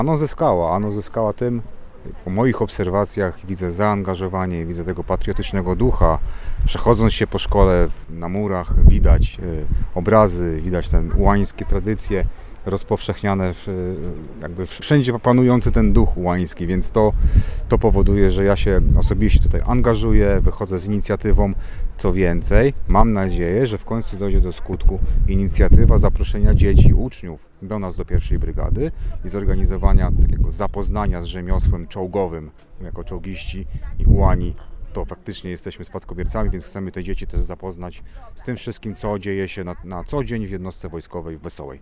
Ano zyskała tym, po moich obserwacjach widzę zaangażowanie, widzę tego patriotycznego ducha. Przechodząc się po szkole, na murach widać obrazy, widać te ułańskie tradycje rozpowszechniane, jakby wszędzie panujący ten duch ułański, więc to powoduje, że ja się osobiście tutaj angażuję, wychodzę z inicjatywą. Co więcej, mam nadzieję, że w końcu dojdzie do skutku inicjatywa zaproszenia dzieci, uczniów do nas, do pierwszej brygady i zorganizowania takiego zapoznania z rzemiosłem czołgowym. Jako czołgiści i ułani to faktycznie jesteśmy spadkobiercami, więc chcemy te dzieci też zapoznać z tym wszystkim, co dzieje się na co dzień w jednostce wojskowej w Wesołej.